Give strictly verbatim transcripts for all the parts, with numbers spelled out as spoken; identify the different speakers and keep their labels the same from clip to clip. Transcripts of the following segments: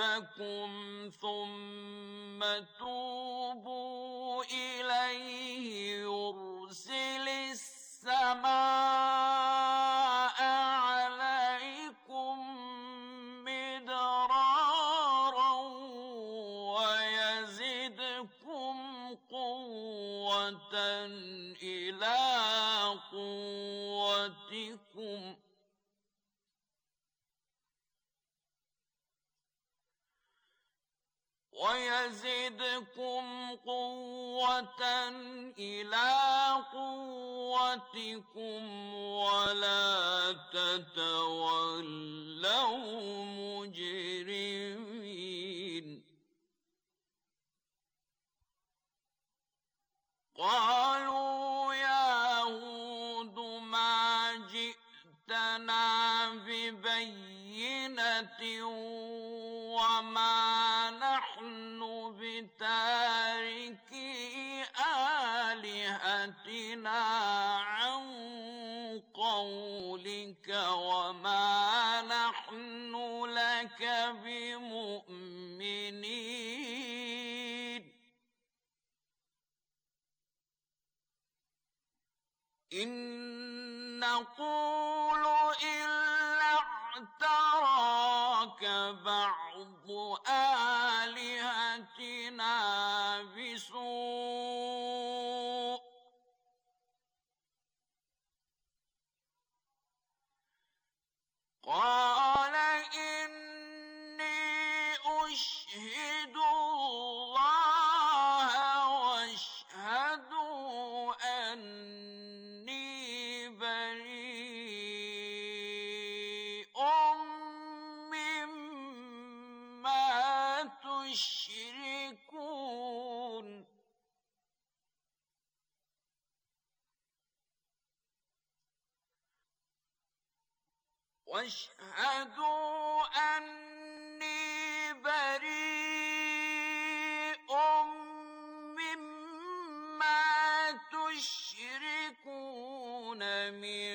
Speaker 1: ربكم ثم توبوا إليه يرسل السماء عليكم مدرارا ويزدكم قوة إلى قوتكم ويزدكم قوة إلى قوتكم ولا تتولوا مجرمين. قالوا يا هود ما جئتنا ببينة وما نحن بتاركي آلهتنا عن قولك وما نحن لك بمؤمنين. إن نقول إلا اعتراك بعض آلهتنا بسوء قال إني أشهد الله واشهدوا أني بريء مما تشركون. واشهدوا أني بريء مما تشركون من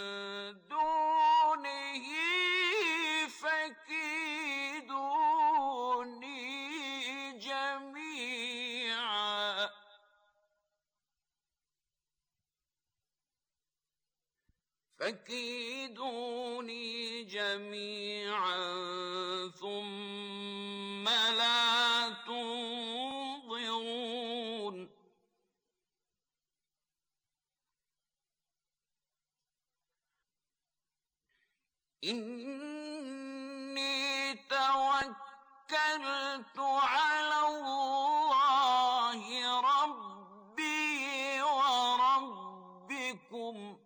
Speaker 1: دونه فكيدوني جميعا فكيدوني جميعا ثم لا تنظرون. إني توكلت على الله ربي وربكم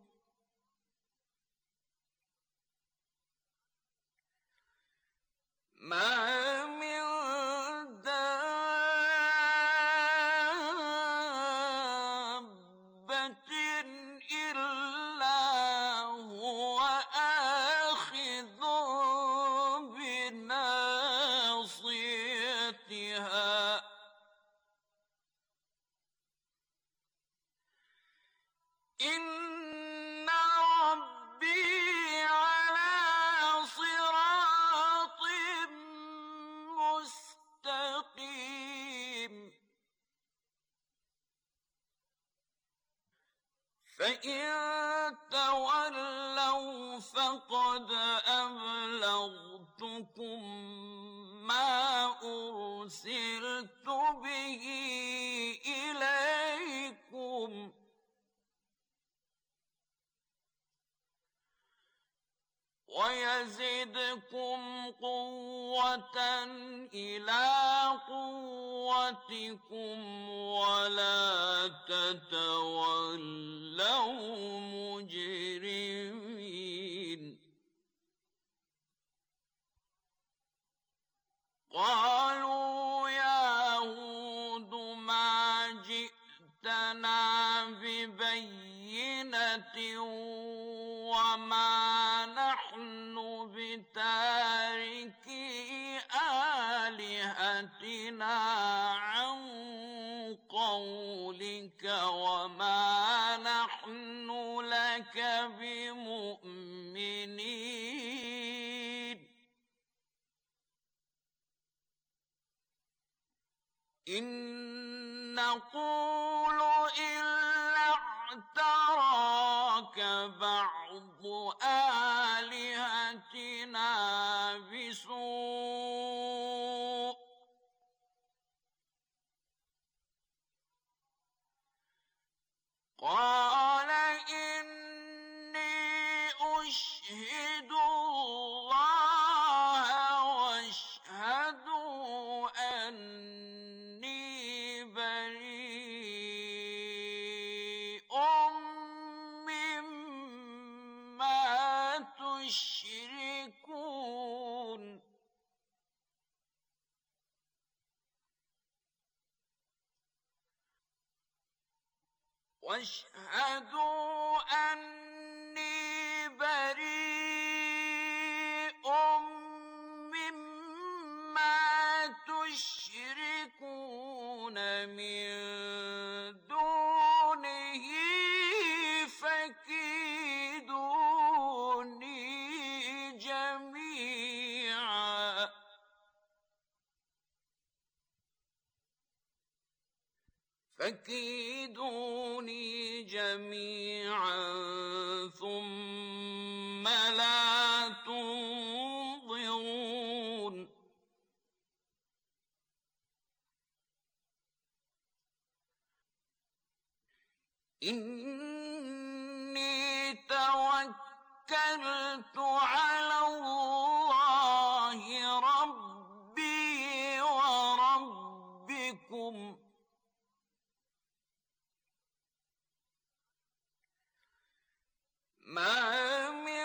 Speaker 1: ما من دابة إلا هو آخذ بناصيتها إن ربي على صراط مستقيم. فإن تولوا فقد أبلغتكم ما أرسلت به إليكم ويزدكم قوة إلى قوتكم ولا تتولوا مجرمين. قالوا يا هود ما جئتنا ببينة وما نحن بتاركي آلهتنا عن قولك وما نحن لك بمؤمنين. إن نقول إلا اعتراك بعض آلهتنا بسوء قال إني أشهد الله واشهدوا أني بريء مما تشركون واشهدوا أني بريء مما تشركون من دونه فكيدوني جميعا فكيدوني جميعا ثم لا تنظرون إني توكلت على الله ربي وربكم ما من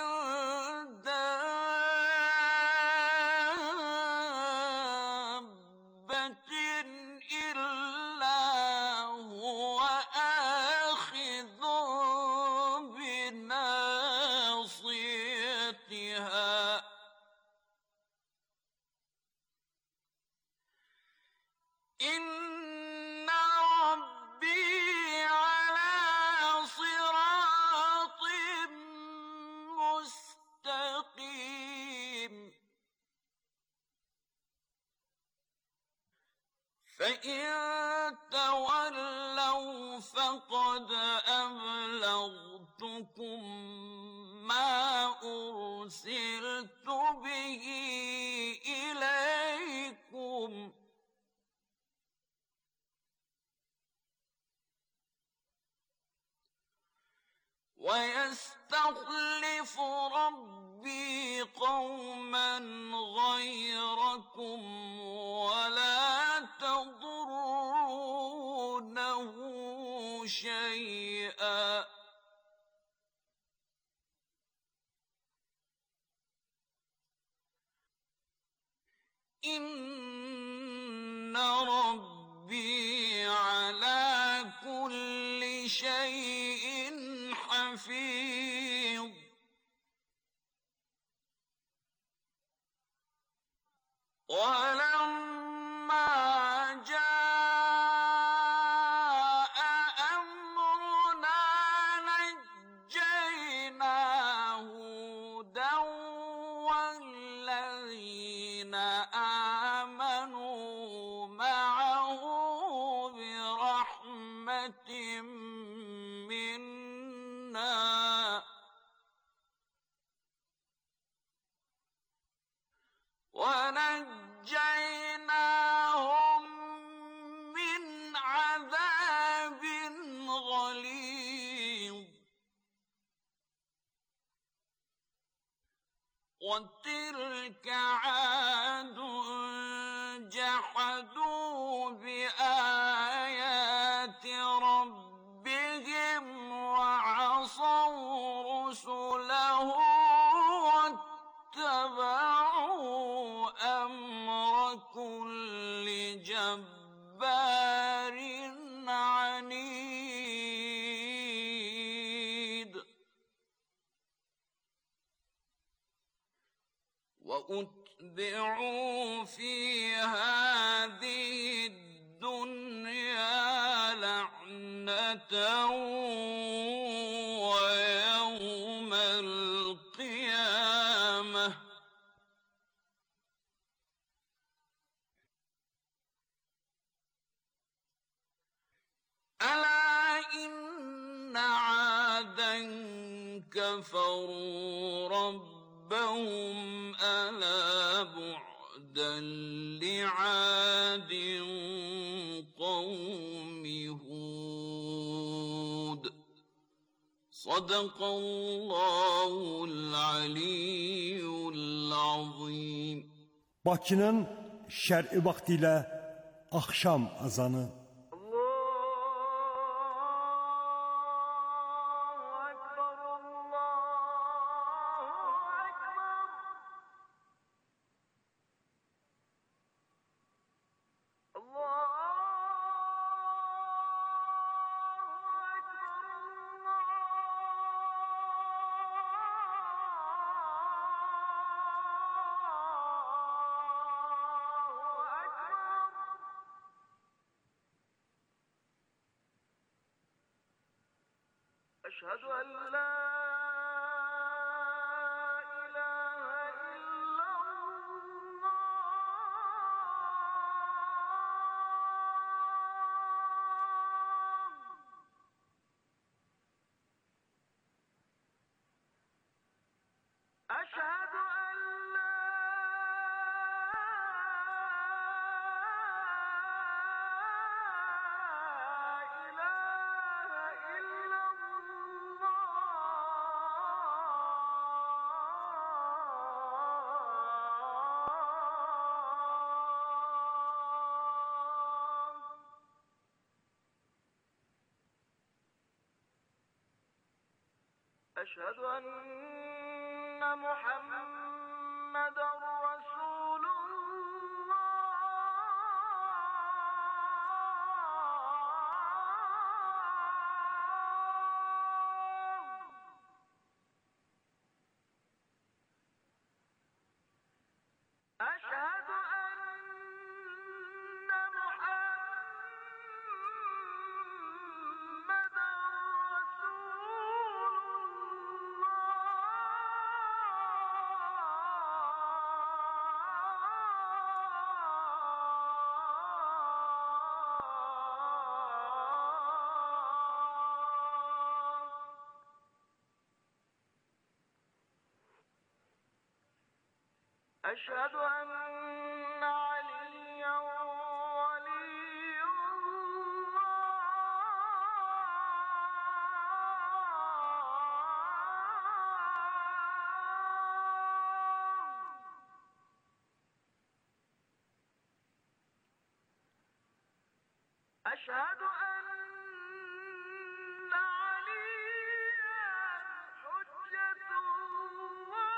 Speaker 1: دابة إلا هو آخذ بناصيتها إن ربي على صراط مستقيم فإن تولوا فقد أبلغتكم ما أرسلت به إليكم ويستخلف ربي قوما غيركم ولا تضرونه شيئا إن ربي على كل شيء حفيظ ولما جاء أمرنا نجينا هودا والذين آمنوا معه برحمة منا ونجيناهم من عذاب غليظ وتلك عاد جحدوا بآيات ربهم وعصوا رسله واتبعوا أمر كل جبار عنيد وأتبعوا في هذه الدنيا لعنة ويوم القيامة ألا إن عادا كفروا ربهم ألا بعدا لعاد قوم هود صدق الله العلي العظيم.
Speaker 2: Bakının şer'i vaktiyle akşam azanı.
Speaker 3: أشهد أن لا إله إلا الله أشهد أن لا أشهد أن محمدًا رسول الله أشهد أن محمدًا أشهد أن عليا ولي الله أشهد أن عليا حجة الله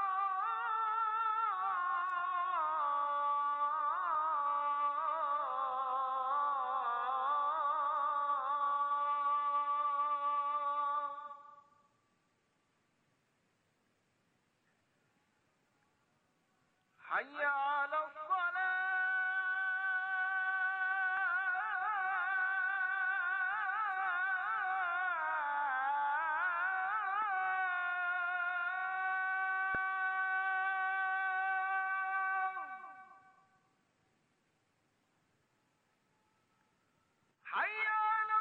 Speaker 3: حي على الصلاة حي على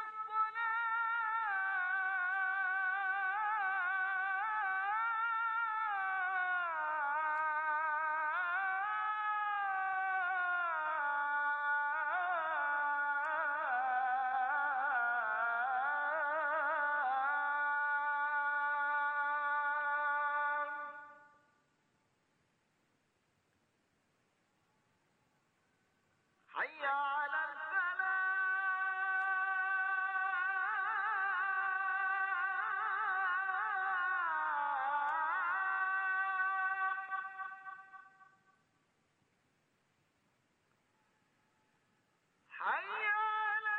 Speaker 3: حي على الفلاح حي على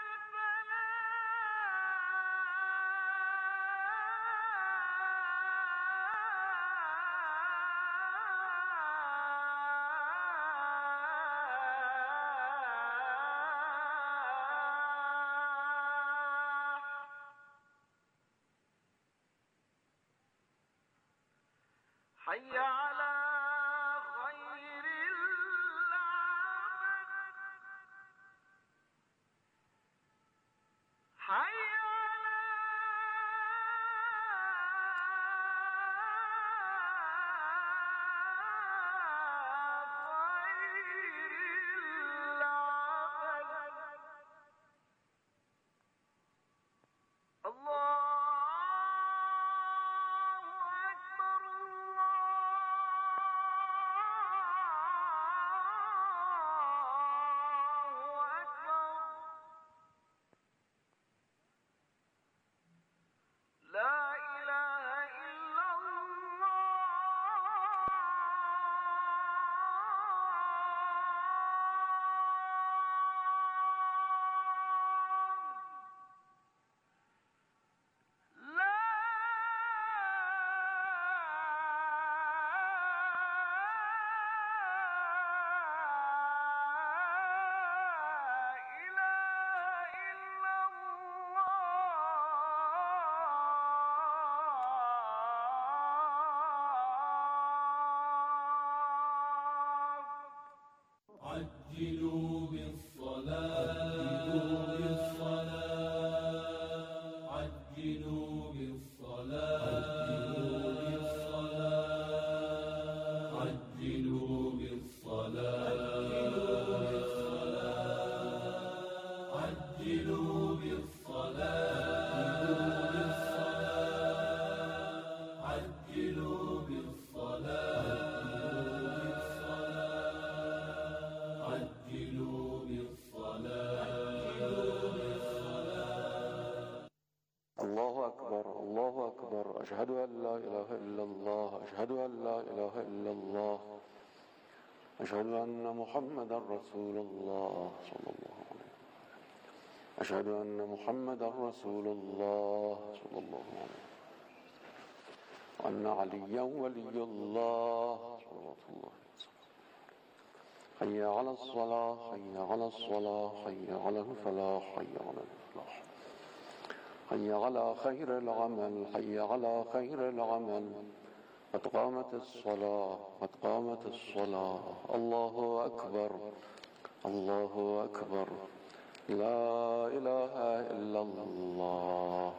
Speaker 3: حي على خير العمل حي
Speaker 4: عجلوا بالصلاة عجلوا بالصلاة عجلوا بالصلاة عجلوا بالصلاة عجلوا بالصلاة عجلوا بالصلاة.
Speaker 5: الله أكبر الله أكبر أشهد أن لا إله إلا الله أشهد أن لا إله إلا الله أشهد أن محمدا رسول الله صلى الله عليه وسلم أشهد أن محمدا رسول الله صلى الله عليه وسلم وأن عليا ولي الله صلى الله عليه وسلم. حي على الصلاة حي على الصلاة حي على الفلاح حي على الفلاح حي على خير العمل حي على خير العمل قد قامت الصلاة قد قامت الصلاة. الله أكبر الله أكبر لا إله إلا الله.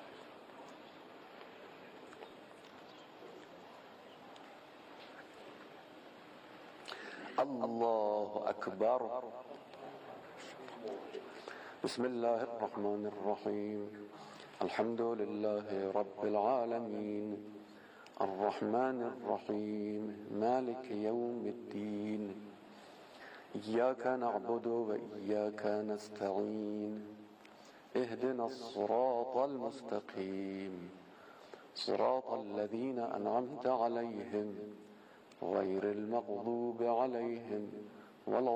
Speaker 5: الله أكبر. بسم الله الرحمن الرحيم الحمد لله رب العالمين الرحمن الرحيم مالك يوم الدين إياك نعبد وإياك نستعين اهدنا الصراط المستقيم صراط الذين أنعمت عليهم غير المغضوب عليهم ولا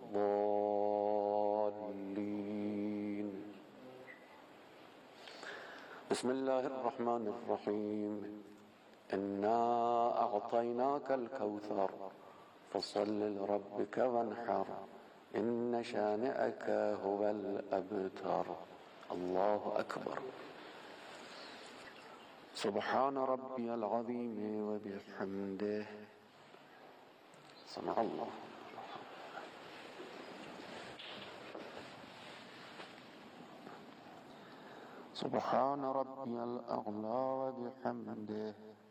Speaker 5: الضالين. بسم الله الرحمن الرحيم إنا أعطيناك الكوثر فصل لربك وانحر إن شانئك هو الأبتر. الله أكبر. سبحان ربي العظيم وبحمده سمع الله. سبحان ربي الأعلى وبحمده.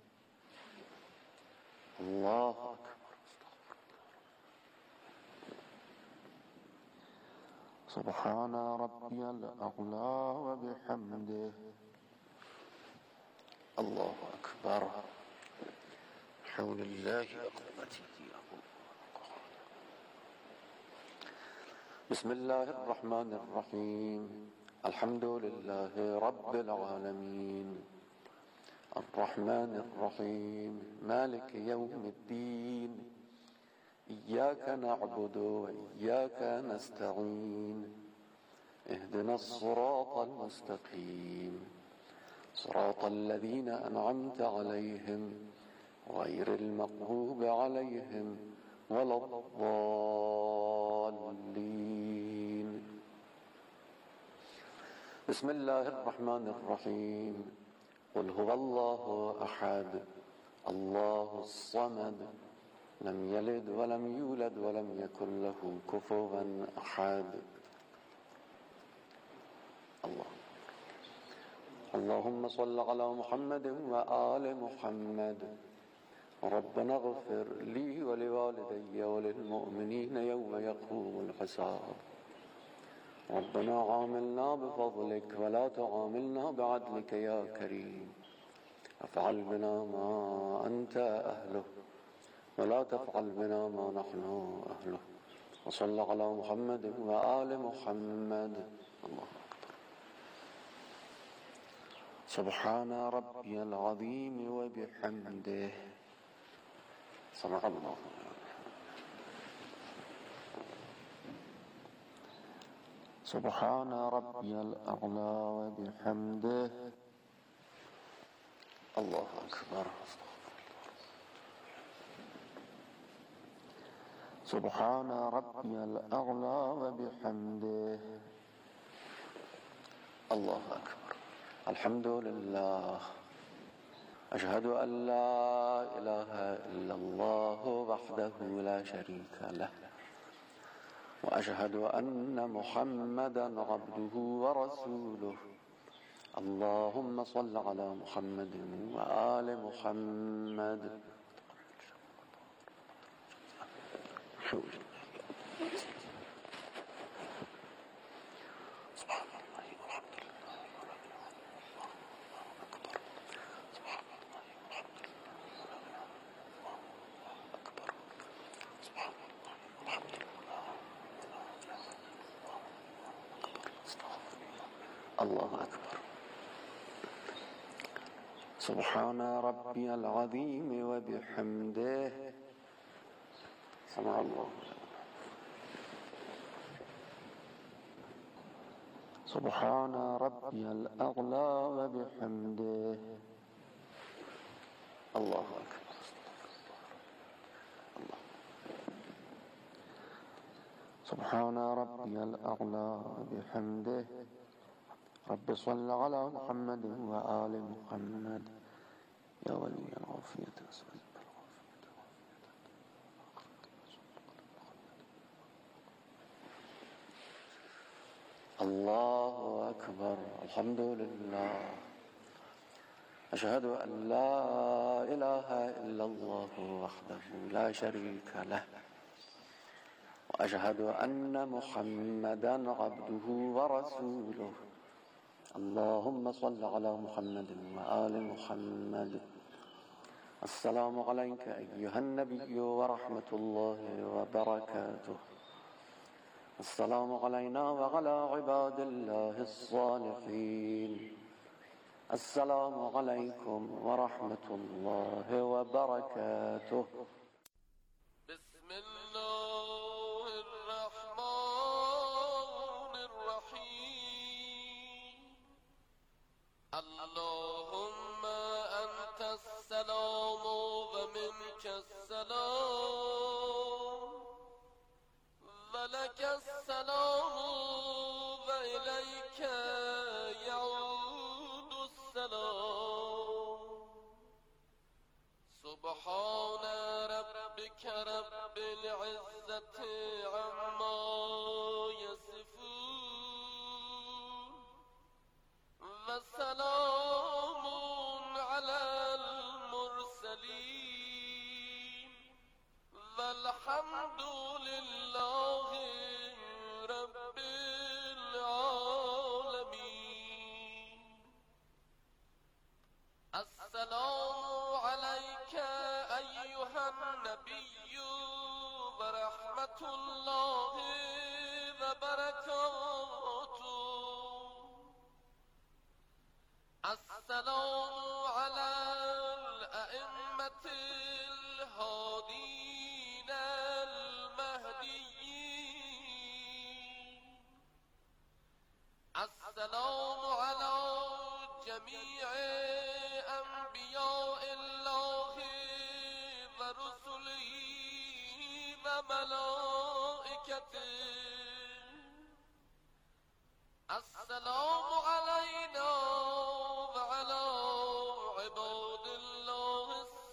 Speaker 5: الله أكبر. سبحان ربي الأعلى وبحمده. الله أكبر. حول الله وقوته. بسم الله الرحمن الرحيم الحمد لله رب العالمين الرحمن الرحيم مالك يوم الدين إياك نعبد وإياك نستعين اهدنا الصراط المستقيم صراط الذين أنعمت عليهم غير المغضوب عليهم ولا الضالين. بسم الله الرحمن الرحيم قل هو الله أحد الله الصمد لم يلد ولم يولد ولم يكن له كفوا أحد. الله اللهم صل على محمد وآل محمد. ربنا اغفر لي ولوالدي وللمؤمنين يوم يقوم الحساب. ربنا عاملنا بفضلك ولا تعاملنا بعدلك يا كريم. افعل بنا ما أنت أهله ولا تفعل بنا ما نحن أهله. وصل على محمد وآل محمد. الله أكبر. سبحان ربي العظيم وبحمده سمع الله. سبحان ربي الأعلى وبحمده. الله أكبر. سبحان ربي الأعلى وبحمده. الله أكبر. الحمد لله أشهد أن لا إله إلا الله وحده لا شريك له وأشهد أن محمدا عبده ورسوله اللهم صل على محمد وآل محمد الله أكبر. سبحان ربي العظيم وبحمده سمع الله. سبحان ربي الأعلى وبحمده الله أكبر. الله. سبحان ربي الأعلى وبحمده رب صل على محمد وآل محمد يا ولي العافية أسأل الله أكبر. الحمد لله. أشهد أن لا إله إلا الله وحده لا شريك له وأشهد أن محمدا عبده ورسوله اللهم صل على محمد وآل محمد. السلام عليك أيها النبي ورحمة الله وبركاته. السلام علينا وعلى عباد الله الصالحين. السلام عليكم ورحمة الله وبركاته.
Speaker 6: بسم الله الرحمن الرحيم. اللهم أنت السلام ومنك السلام ولك السلام وإليك يعود السلام. سبحان ربك رب العزة عما يصفون وسلام على المرسلين والحمد لله رب العالمين. السلام عليك أيها النبي ورحمة الله وبركاته. السلام على الأئمة الهادين المهديين. السلام على جميع أنبياء الله ورسله وملائكته. السلام علينا وعلى عباد الله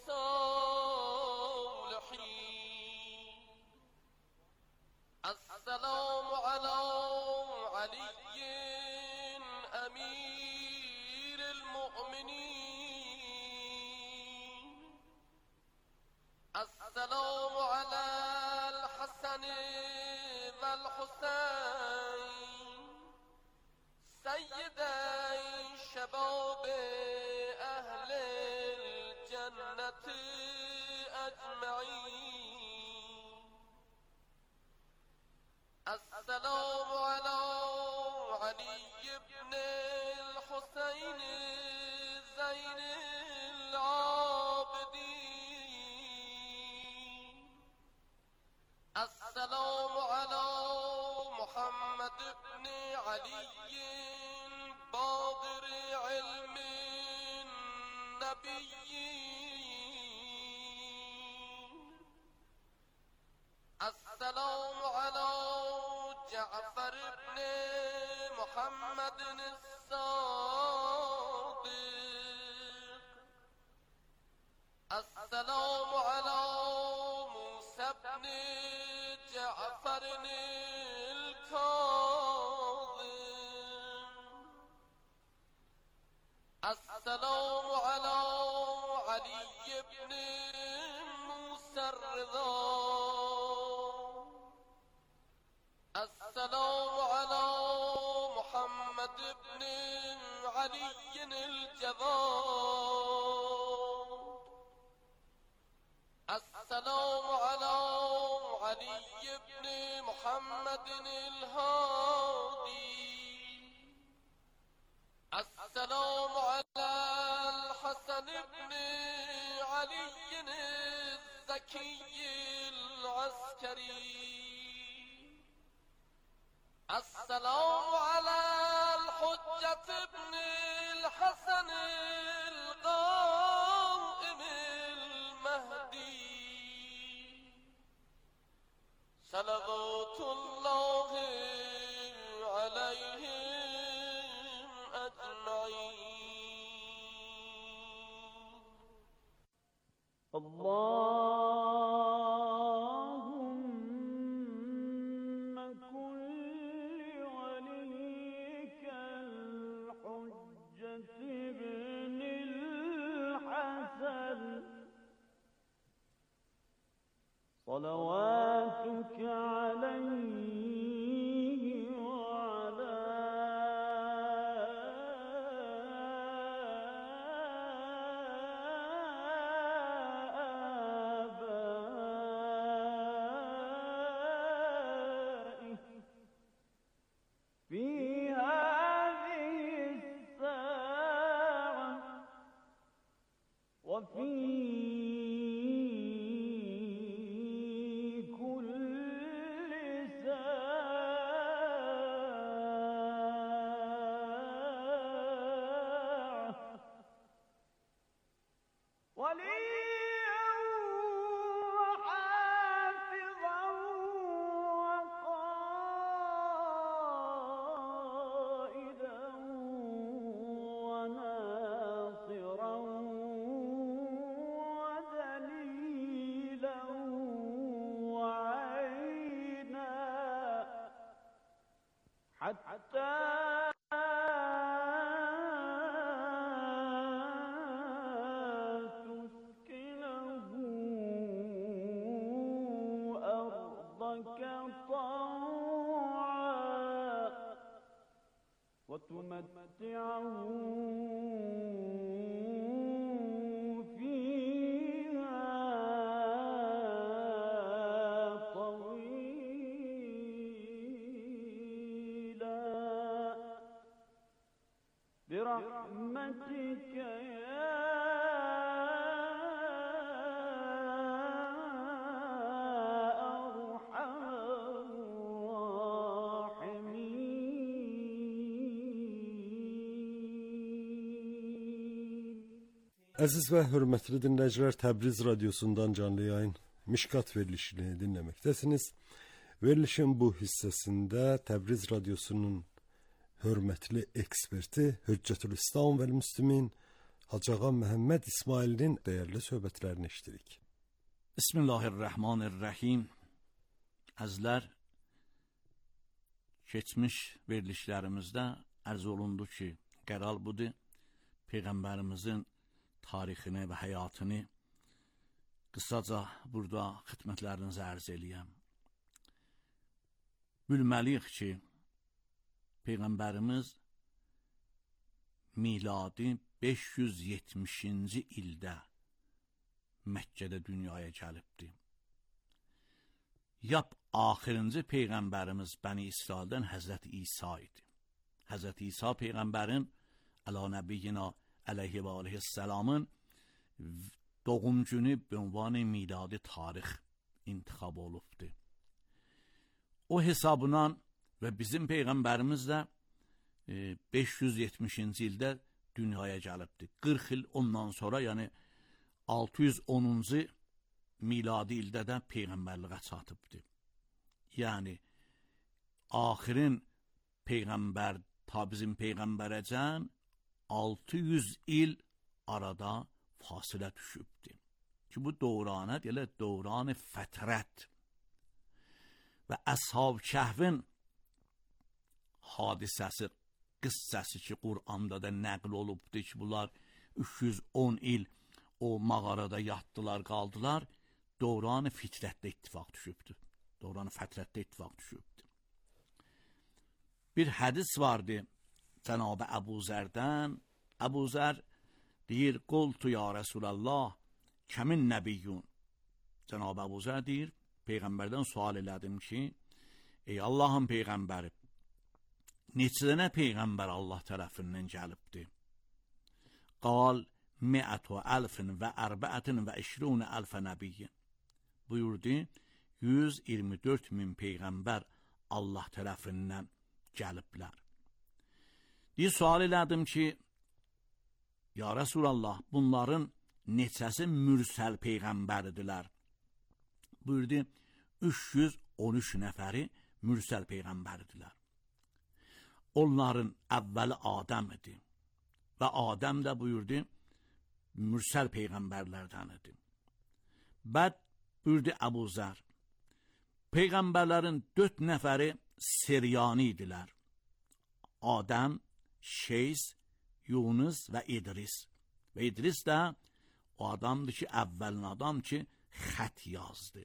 Speaker 6: الصالحين. السلام على علي أمير المؤمنين. السلام على الحسن والحسين سيدي شباب أهل الجنة أجمعين. السلام على علي بن الحسين زين العابدين. السلام على محمد بن علي باقر علم النبيين. السلام على جعفر بن محمد الصادق. السلام على موسى بن جعفر السلام على علي بن موسى الرضا. السلام على محمد بن علي الجواد. السلام على علي بن محمد الهادي. السلام على الحسن بن علي الزكي العسكري. السلام على الحجة بن الحسن القائم المهدي. صلوات الله عليهم أجمعين.
Speaker 7: اللهم كن لوليك الحجة ابن الحسن صلواتك عليه وعلى آبائه في هذه الساعة وفي وليا وحافظا وقائدا وناصرا ودليلا وعينا حتى وتمتعه فيها طويلا برحمتك يا
Speaker 2: Əziz və hörmətli dinləyicilər, Təbriz Radiosundan canlı yayın Mişkat verilişini dinləməkdəsiniz. Verilişin bu hissəsində Təbriz Radiosunun hörmətli eksperti Hüccətül-İslam və Müslümin Hacı Ağa Məhəmməd İsmailin dəyərli söhbətlərini eşidirik.
Speaker 8: Bismillahirrahmanirrahim. Əzizlər, keçmiş verilişlərimizdə ərz olundu ki, qərar budur, Peyğəmbərimizin tarixini və həyatını qısaca burada xidmətlərinizə ərz eləyəm. Bilməliyik ki, Peyğəmbərimiz miladi beş yüz yetmişinci ildə Məkkədə dünyaya gəlibdir. Yap axırıncı Peyğəmbərimiz Bəni İsraildən Həzrət İsa idi. Həzrət İsa Peyğəmbərin əla nəbiyyina əleyhi və aleyhisselamın doğum günü be ünvan miladi tarix intikhab olubdur. O hesabından və bizim Peyğəmbərimiz də beş yüz yetmişinci ildə dünyaya gəlibdir. qırx il ondan sonra, yəni altı yüz onuncu miladi ildə də Peyğəmbərliğə çatıbdır. Yəni axirin Peyğəmbər ta bizim Peyğəmbərəcən altı yüz il arada fasilə düşübdür. Ki bu dövranə deyilə dövran-ı fətrət və Əshab Kəhvin hadisəsi qıssəsi ki, Qur'anda da nəql olubdur ki, bunlar üç yüz on il o mağarada yatdılar, qaldılar. Dövran-ı fitrətdə ittifaq düşübdür. Dövran-ı fitrətdə ittifaq düşübdür. Bir hədis vardı Cənab-ı Əbu Zərdən. Əbu Zər deyir, qultu ya Rasulallah, kəmin nəbiyyun? Cənab-ı Əbu Zər deyir, Peyğəmbərdən sual elədim ki, ey Allahın Peyğəmbəri, neçə dənə Peyğəmbər Allah tərəfindən gəlibdir? Qal, mi'ətü əlfin və ərbəətin və işrun əlfə nəbiyyin. Buyurdu, yüz iyirmi dörd min Peyğəmbər Allah tərəfindən gəliblər. Bir sual elədim ki, ya Resulallah, bunların neçəsi mürsəl Peyğəmbərdirlər? Buyurdu, üç yüz on üç nəfəri mürsəl Peyğəmbərdirlər. Onların əvvəli Adəm idi və Adəm də buyurdu, mürsəl Peyğəmbərlərdən idi. Bəd buyurdu Əbu Zər, Peyğəmbərlərin dörd nəfəri Siryani idilər. Adəm, Şeys, Yunus və İdris. Və İdris də o adamdır ki, əvvəlin adam ki, xət yazdı.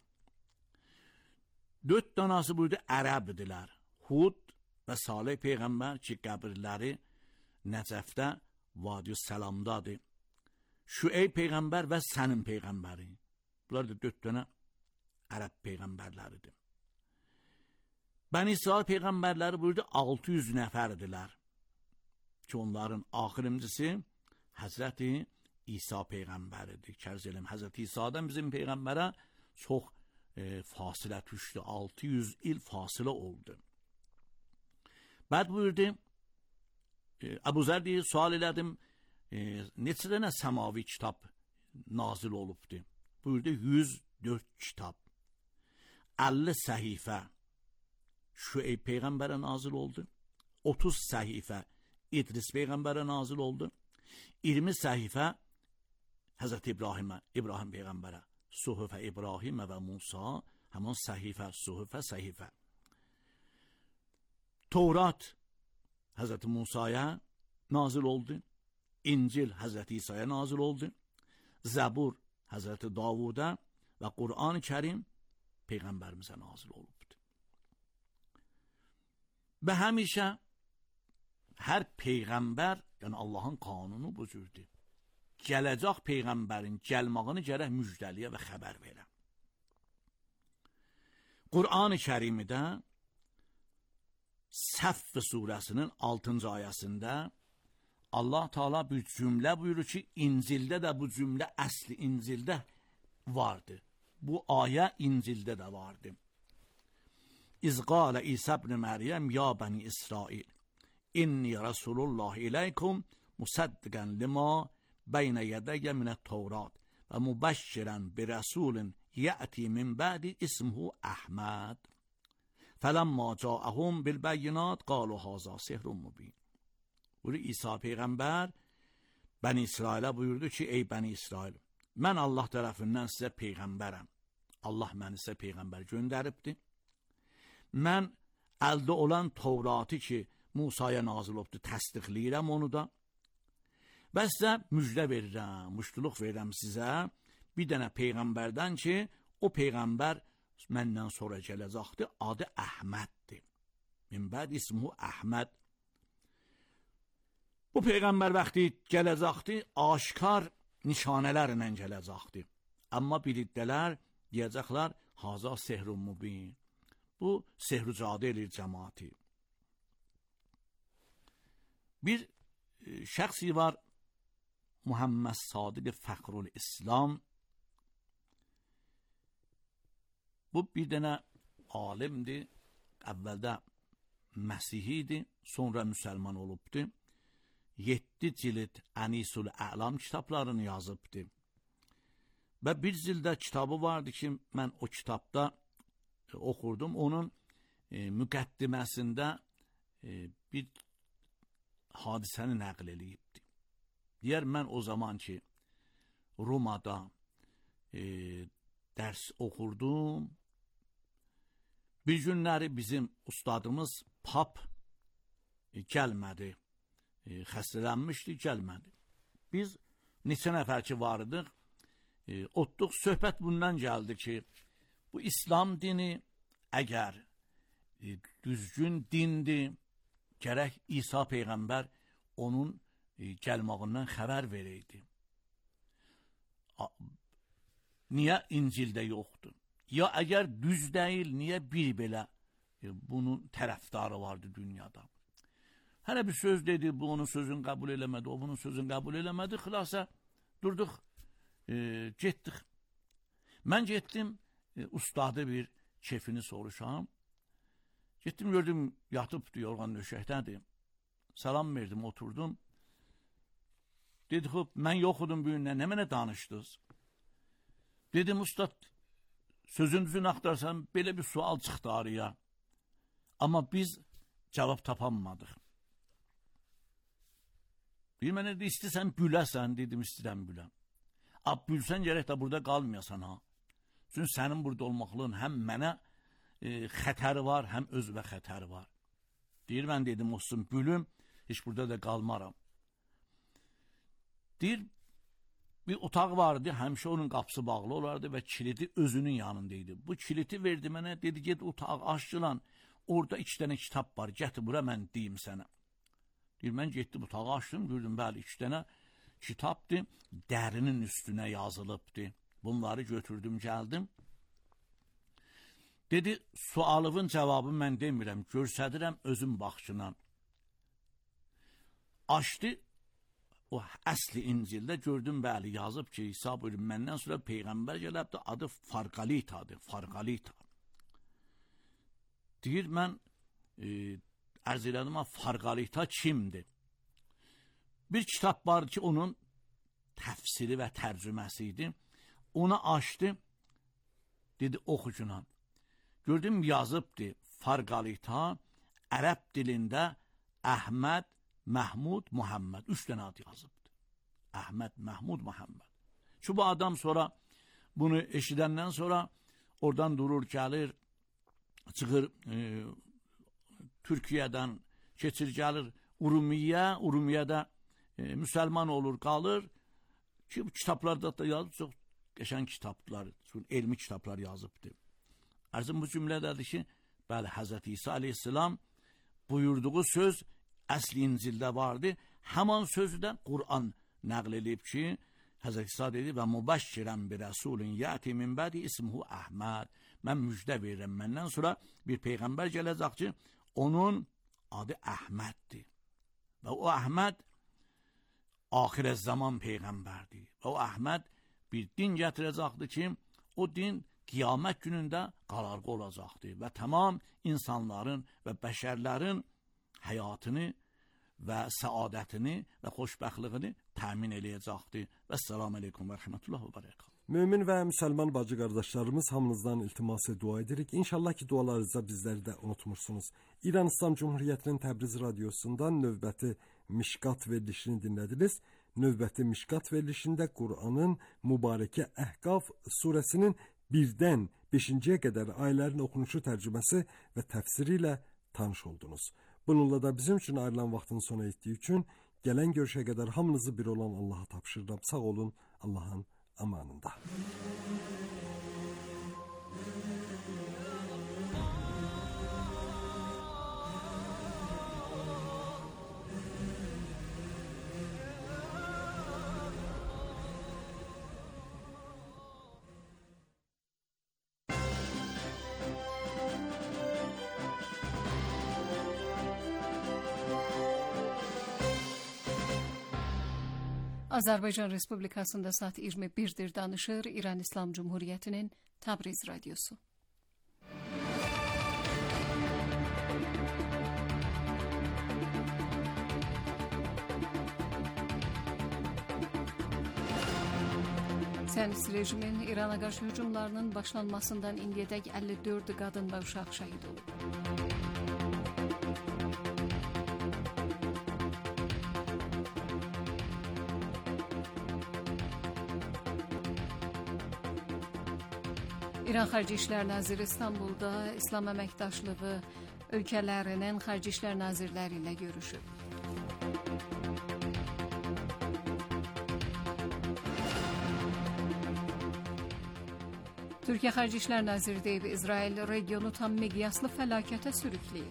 Speaker 8: Dörd danası buyurdu ərəb idilər. Hud və Salih Peyğəmbər ki, qəbirləri Nəcəfdə Vadi-i Səlamdadır. Şüeyb Peyğəmbər və sənin Peyğəmbərin. Bunlar da dörd dənə ərəb Peyğəmbərləridir. Bəni İsrail Peyğəmbərləri buyurdu altı yüz nəfərdilər. Ki, onların axirincisi Həzrəti İsa Peyğəmbəridir. Kərz eləm, Həzrəti İsa'dan bizim Peyğəmbərə çox e, fasilə düşdü. altı yüz il fasilə oldu. Bəd buyurdu, e, Əbu Zər deyir, sual elədim, e, neçə dənə səmavi kitab nazil olubdur? Buyurdu, yüz dörd kitab. əlli səhifə Şüeyb Peyğəmbərə nazil oldu. otuz səhifə İdris Peyğəmbərə nazil oldu. iyirmi səhifə Həzrəti İbrahimə, İbrahim Peyğəmbərə. Suhufə İbrahimə və Musa, həmin səhifə, suhufə, səhifə. Tevrat Həzrəti Musaya nazil oldu. İncil Həzrəti İsa'ya nazil oldu. Zəbur Həzrəti Davuda və Qur'an-ı Kərim Peyğəmbərimizə nazil olubdu. Və həmişə hər Peyğəmbər, yəni Allahın qanunu bu cürdür. Gələcək Peyğəmbərin gəlmağını gərək müjdəliyə və xəbər verə. Qur'an-ı Kərimdə Səff surəsinin altıncı ayəsində Allah Teala bir cümlə buyurur ki, İncildə də bu cümlə əsli İncildə vardı. Bu ayə İncildə də vardı. İzqalə İsa ibn Məryəm ya bəni İsrail inni Rasulullah iləykum musaddiqən lima beynə yədəyyə minət Tevrat və mübəşşirən bi rəsulin yəti min bədi ismuhu Əhməd fələmmə caəhum bil bəyinat qalu haza sihrun mubin. Buyur İsa Peyğəmbər Bəni İsrailə buyurdu ki, ey Bəni İsrail, mən Allah tərəfindən sizə Peyğəmbərəm. Allah məni sizə Peyğəmbər göndəribdir. Mən əldə olan Tevratı ki, Musaya nazil olubdur, təsdiqləyirəm onu da. Və sizə müjdə verirəm, muştuluq verirəm sizə bir dənə Peyğəmbərdən ki, o Peyğəmbər məndən sonra gələcəkdir, adı Əhməddir. Min bəd ismuhu Əhməd. Bu Peyğəmbər vaxtı gələcəkdir, aşkar nişanələrlə gələcəkdir. Amma biliddələr deyəcəklər, haza sehrun mubin. Bu sehrucadə elir cəmaati. Bir e, şəxsi var, Muhammed Sadiq Fəxrul İslam. Bu bir dənə alimdir, əvvəldə Məsihidir, sonra müsəlman olubdur. Yeddi cild Ənisul Əlam kitablarını yazıbdır. Və bir cildə kitabı vardı ki, mən o kitabda e, oxurdum. Onun e, müqəddiməsində e, bir hadisəni nəql eləyibdir. Deyər, mən o zaman ki, Romada e, dərs oxurdum, bir günləri bizim ustadımız Pap e, gəlmədi e, xəstələnmişdi, gəlmədi. Biz neçə nəfər ki varıdıq, e, otduq, söhbət bundan gəldi ki, bu İslam dini əgər e, düzgün dindir, gərək İsa Peyğəmbər onun e, gəlmağından xəbər verəydi. A, niyə İncildə yoxdur? Ya əgər düz deyil, niyə bir belə e, bunun tərəfdarı vardı dünyada? Hələ bir söz dedi, bu onun sözünü qəbul eləmədi, o bunun sözünü qəbul eləmədi, xilasa durduq, e, getdik. Mən getdim, e, ustadı bir kefini soruşam. Getdim, gördüm, yatıbdı, yorğan döşəkdədir. Salam verdim, oturdum. Dedi, xub, mən yoxudum bu günlə, nə mənə danışdınız? Dedim, ustad, sözünüzün axtarsan, belə bir sual çıxdı araya. Amma biz cavab tapanmadıq. Bir mənə də istəsən büləsən, dedim, istəyirəm büləm. Ab, bülsən gərək də burada qalmayasan, ha. Çünki sənin burada olmaqlığın həm mənə e, xətəri var, həm özvə xətəri var. Deyir, mən dedim, olsun, bülüm, heç burada da qalmaram. Deyir, bir otaq vardı, həmişə onun qapısı bağlı olardı və kilidi özünün yanındaydı. Bu kilidi verdi mənə, dedi, get otaq aşçılan, orada iki dənə kitab var, gətir bura, mən deyim sənə. Deyir, mən getdim, otağı açdım, gördüm, bəli, iki dənə kitabdır, dərinin üstünə yazılıbdır. Bunları götürdüm, gəldim. Dedi, sualının cavabı mən demirəm, görsədirəm özüm baxışına. Açdı, o əsli İncildə gördüm, bəli, yazıb ki, İsa buyurun, məndən sonra Peyğəmbər gələbdir, adı Farqalitadır, Farqalita. Deyir, mən e, ərz elədim, Farqalita kimdir? Bir kitab var ki, onun təfsiri və tərcüməsi idi. Onu açdı, dedi, oxucuna. Gördüm, yazıbdır, Farqalita, ərəb dilində Əhməd, Məhmud, Muhammed. Üç dənə ad yazıbdır. Əhməd, Məhmud, Muhammed. Şu bu adam sonra, bunu eşidəndən sonra, oradan durur, gəlir, çıxır, e, Türkiyədən keçir, gəlir Urumiyə, Urumiyədə e, müsəlman olur, qalır ki, bu kitablarda da yazıb, çox qəşən kitablar, elmi kitablar yazıbdır. Ərzim bu cümlədədir ki, bəli, Həzrəti İsa aleyhisselam buyurduğu söz əsli İncildə vardı. Həman sözdən Qur'an nəql edib ki, Həzrəti İsa dedi və mübəşşirən bir rəsulun yəti min bədi ismuhu Əhməd. Mən müjdə verirəm, məndən sonra bir peyğəmbər gələcək ki, onun adı Əhməddir. Və o Əhməd axirə zaman peyğəmbərdir. Və o Əhməd bir din gətirəcəkdir ki, o din qiyamət günündə qalarğı olacaqdır və tamam insanların və bəşərlərin həyatını və səadətini və xoşbəxtliyini təmin eləyəcəkdir. Və səlamu aleykum və rəhmətullah və bərəkət.
Speaker 2: Mömin və müsəlman bacı qardaşlarımız, hamınızdan iltiması dua edirik. İnşallah ki, dualarınızda bizləri də unutmursunuz. İran İslam Cumhuriyyətinin Təbriz radiosundan növbəti Mişqat verilişini dinlədiniz. Növbəti Mişqat verilişində Qur'anın mübarəkə Əhqaf surəsinin birdən beşinciyə qədər ayələrin oxunuşu, tərcüməsi və təfsiri ilə tanış oldunuz. Bununla da bizim üçün ayrılan vaxtın sona etdiyi üçün gələn görüşə qədər hamınızı bir olan Allaha tapşırıram. Sağ olun, Allahın amanında.
Speaker 9: Azərbaycan Respublikasında saat iyirmi birdir, danışır İran İslam Cumhuriyyətinin Təbriz radiosu. Siyonist rejimin İrana qarşı hücumlarının başlanmasından indiyədək əlli dörd qadın və uşaq şəhid olub. İran Xarici İşlər Naziri İstanbulda İslam əməkdaşlığı ölkələrinin Xarici İşlər Nazirləri ilə görüşüb. Türkiyə Xarici İşlər Naziri deyib, İsrail regionu tam miqyaslı fəlakətə sürükləyir.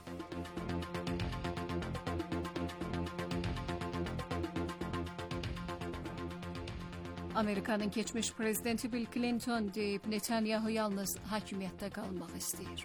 Speaker 9: Amerikanın keçmiş prezidenti Bill Clinton deyib, Netanyahu yalnız hakimiyyətdə qalmaq istəyir.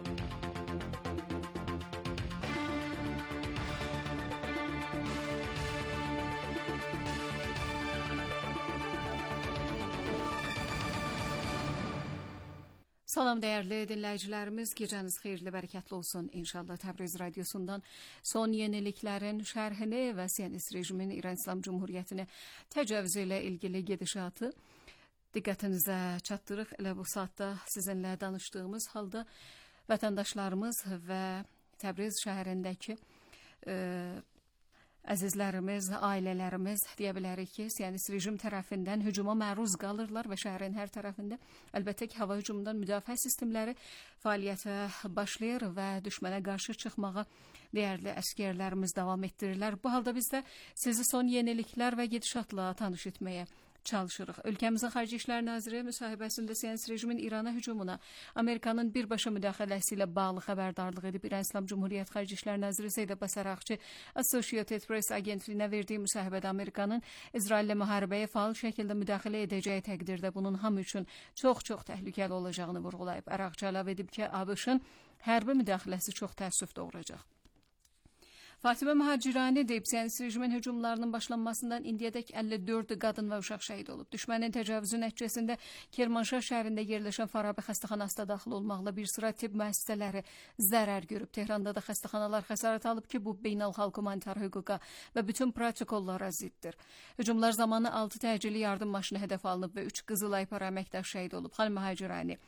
Speaker 9: Salam dəyərli dinləyicilərimiz, gecəniz xeyirli, bərəkətli olsun. İnşallah Təbriz radiosundan son yeniliklərin şərhini və Siyonist rejimin İran İslam Cumhuriyyətini təcavüzü ilə ilgili gedişatı diqqətinizə çatdırıq. Elə bu saatda sizinlə danışdığımız halda vətəndaşlarımız və Təbriz şəhərindəki e, əzizlərimiz, ailələrimiz deyə bilərik ki, Siyonist rejim tərəfindən hücuma məruz qalırlar və şəhərin hər tərəfində əlbəttə ki, hava hücumundan müdafiə sistemləri fəaliyyətə başlayır və düşmənə qarşı çıxmağa dəyərli əsgərlərimiz davam etdirirlər. Bu halda biz də sizi son yeniliklər və gedişatla tanış etməyə çalışırıq. Ölkəmizin Xarici İşlər Naziri müsahibəsində Siyonist rejimin İrana hücumuna Amerikanın birbaşa müdaxiləsi ilə bağlı xəbərdarlıq edib. İran İslam Cumhuriyyət Xarici İşlər Naziri Seyid Abbas Araqçı Associated Press agentliyinə verdiyi müsahibədə Amerikanın İsraillə müharibəyə faal şəkildə müdaxilə edəcəyi təqdirdə bunun hamı üçün çox-çox təhlükəli olacağını vurğulayıb. Araqçı əlavə edib ki, ABŞ-ın hərbi müdaxiləsi çox təəssüf doğuracaq. Fatimə Mühacirani deyib, Siyonist rejimin hücumlarının başlanmasından indiyədək əlli dörd qadın və uşaq şəhid olub. Düşmənin təcavüzü nəticəsində Kermanşah şəhərində yerləşən Farabi xəstəxanasında daxil olmaqla bir sıra tibb müəssisələri zərər görüb. Tehranda da xəstəxanalar xəsarət alıb ki, bu beynəlxalq humanitar hüquqa və bütün protokollara ziddir. Hücumlar zamanı altı təcili yardım maşını hədəf alınıb və üç Qızılay para əməkdaş şəhid olub. Xanım Mühacirani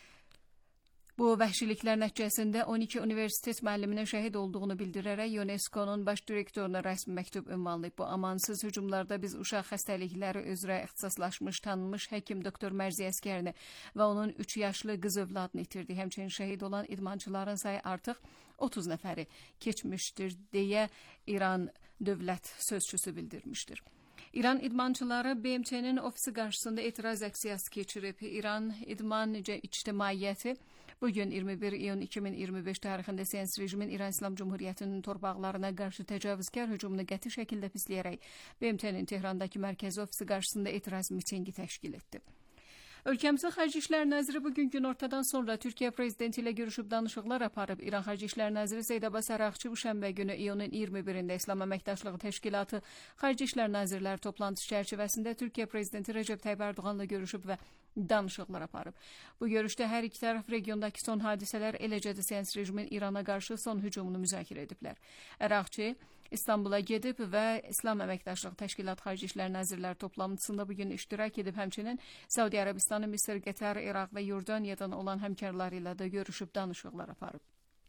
Speaker 9: bu vəhşiliklər nəticəsində on iki universitet müəlliminin şəhid olduğunu bildirərək UNESCO-nun baş direktoruna rəsmi məktub ünvanlayıb. Bu amansız hücumlarda biz uşaq xəstəlikləri üzrə ixtisaslaşmış, tanınmış həkim doktor Mərzi Əskərini və onun üç yaşlı qız övladını itirdi. Həmçinin şəhid olan idmançıların sayı artıq otuz nəfəri keçmişdir deyə İran dövlət sözçüsü bildirmişdir. İran idmançıları B M T-nin ofisi qarşısında etiraz aksiyası keçirib. İran İdman İctimaiyyəti bugün iyirmi bir iyun iki min iyirmi beş tarixində Siyonist rejimin İran İslam Cumhuriyyətinin torpaqlarına qarşı təcavüzkar hücumunu qəti şəkildə pisləyərək B M T-nin Tehrandakı mərkəzi ofisi qarşısında etiraz mitingi təşkil etdi. Ölkəmizin Xarici İşlər Naziri bugün günortadan sonra Türkiyə prezidenti ilə görüşüb danışıqlar aparıb. İran Xarici İşlər Naziri Seyid Abbas Araqçı bu şənbə günü iyunun iyirmi birində İslam Əməkdaşlığı Təşkilatı Xarici İşlər Nazirləri toplantısı çərçivəsində Türkiyə prezidenti Recep Tayyip Erdoğan'la görüşüb və danışıqlar aparıb. Bu görüşdə hər iki tərəf regiondakı son hadisələr, eləcə də Siyonist rejimin İrana qarşı son hücumunu müzakirə ediblər. Araqçı İstanbula gedib və İslam Əməkdaşlığı Təşkilatı Xarici İşlər Nazirləri toplantısında bugün iştirak edib, həmçinin Səudi Ərəbistanı, Misir, Qətər, İraq və Yordaniyadan olan həmkarları ilə də görüşüb danışıqlar aparıb.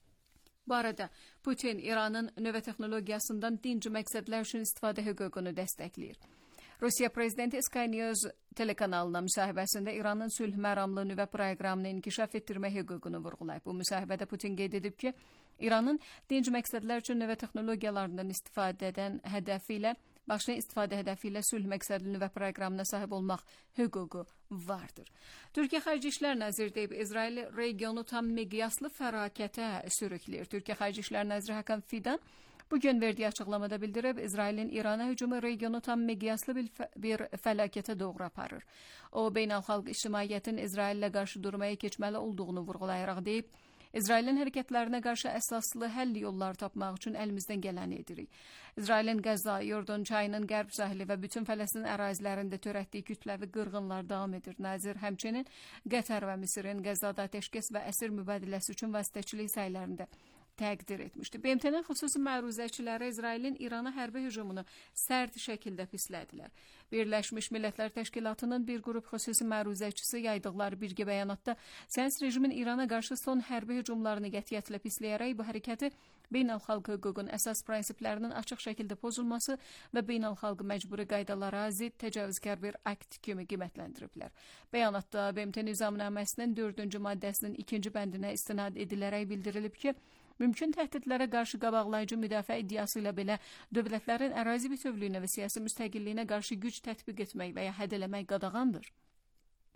Speaker 9: Bu arada Putin İranın nüvə texnologiyasından dinci məqsədlər üçün istifadə hüququnu dəstəkləyir. Rusiya prezidenti Sky News telekanalına müsahibəsində İranın sülh məramlı nüvə proqramını inkişaf etdirmə hüququnu vurğulayıb. Bu müsahibədə Putin qeyd edib ki, İranın dinc məqsədlər üçün nüvə texnologiyalarından istifadədən hədəfi ilə, başqa istifadə hədəfi ilə sülh məqsədli nüvə proqramına sahib olmaq hüququ vardır. Türkiyə Xarici İşlər Naziri deyib, İsrail regionu tam miqyaslı fəlakətə sürükləyir. Türkiyə Xarici İşlər Naziri Hakan Fidan bugün verdiyi açıqlamada bildirib, İsrailin İrana hücumu regionu tam miqyaslı bir, bir fəlakətə doğru aparır. O, beynəlxalq ictimaiyyətin İsraillə qarşı durmaya keçməli olduğunu vurğulayaraq deyib, İsrailin hərəkətlərinə qarşı əsaslı həll yolları tapmaq üçün əlimizdən gələni edirik. İsrailin Qəzza, Yordan çayının qərb sahili və bütün Fələstin ərazilərində törətdiyi kütləvi qırğınlar davam edir. Nazir həmçinin Qətər və Misirin Qəzzada atəşkəs və əsir mübadiləsi üçün vasitəçilik saylarında təqdir etmişdi. B M T-nin xüsusi məruzəçiləri İsrailin İrana hərbi hücumunu sərt şəkildə pislədilər. Birləşmiş Millətlər Təşkilatının bir qrup xüsusi məruzəçisi yaydıqları birgə bəyanatda Siyonist rejimin İrana qarşı son hərbi hücumlarını qətiyyətlə pisləyərək bu hərəkəti beynəlxalq hüququn əsas prinsiplərinin açıq şəkildə pozulması və beynəlxalq məcburi qaydalara zidd təcavüzkar bir akt kimi qiymətləndiriblər. Bəyanatda B M T nizamnaməsinin dördüncü maddəsinin ikinci bəndinə istinad edilərək bildirilib ki, mümkün təhdidlərə qarşı qabaqlayıcı müdafiə iddiası ilə belə dövlətlərin ərazi bütövlüyünə və siyasi müstəqilliyinə qarşı güc tətbiq etmək və ya hədələmək qadağandır.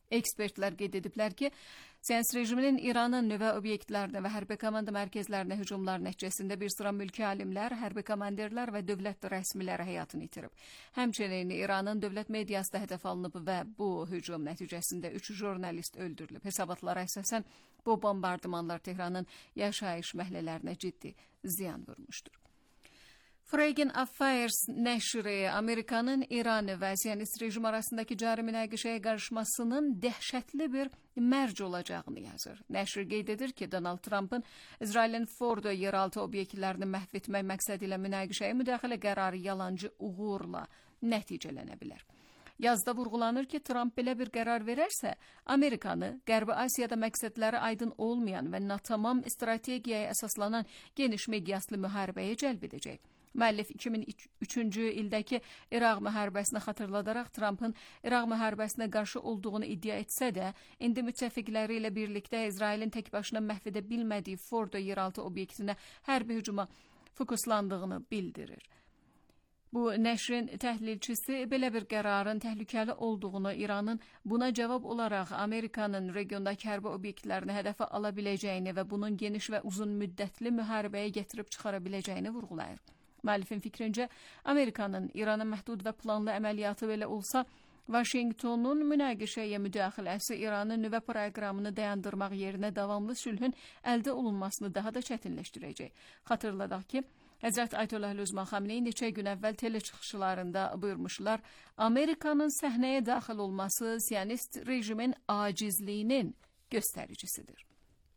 Speaker 9: Ekspertlər qeyd ediblər ki, Siyonist rejiminin İranın nüvə obyektlərinə və hərbi komanda mərkəzlərinə hücumlar nəticəsində bir sıra mülki alimlər, hərbi komandirlər və dövlət rəsmiləri həyatını itirib. Həmçinin İranın dövlət mediası da hədəf alınıb və bu hücum nəticəsində üç jurnalist öldürülüb. Hesabatlara əsasən bu bombardımanlar Tehranın yaşayış məhlələrinə ciddi ziyan vurmuşdur. Foreign Affairs nəşri Amerikanın İran və Siyonist rejim arasındakı cari münaqişəyə qarışmasının dəhşətli bir mərc olacağını yazır. Nəşr qeyd edir ki, Donald Trump'ın İsrailin Fordo yeraltı obyektlərini məhv etmək məqsədi ilə münaqişəyə müdaxilə qərarı yalancı uğurla nəticələnə bilər. Yazda vurğulanır ki, Trump belə bir qərar verərsə, Amerikanı Qərbi Asiyada məqsədləri aydın olmayan və natamam strategiyaya əsaslanan geniş miqyaslı müharibəyə cəlb edəcək. Müəllif iki min üçüncü ildəki İraq müharibəsini xatırladaraq Trump'ın İraq müharibəsinə qarşı olduğunu iddia etsə də, indi müttəfiqləri ilə birlikdə İsrailin tək başına məhv edə bilmədiyi Fordo yeraltı obyektinə hərbi hücuma fokuslandığını bildirir. Bu nəşrin təhlilçisi belə bir qərarın təhlükəli olduğunu, İranın buna cavab olaraq Amerikanın regiondakı hərbi obyektlərini hədəfə ala biləcəyini və bunun geniş və uzun müddətli müharibəyə gətirib çıxara biləcəyini vurğulayır. Müəllifin fikrincə, Amerikanın İrana məhdud və planlı əməliyyatı belə olsa, Vaşinqtonun münaqişəyə müdaxiləsi İranın nüvə proqramını dayandırmaq yerinə davamlı sülhün əldə olunmasını daha da çətinləşdirəcək. Xatırladaq ki, Həzrət Ayətullah Özman Xameneyi neçə gün əvvəl tele çıxışlarında buyurmuşlar, Amerikanın səhnəyə daxil olması Siyonist rejimin acizliyinin göstəricisidir.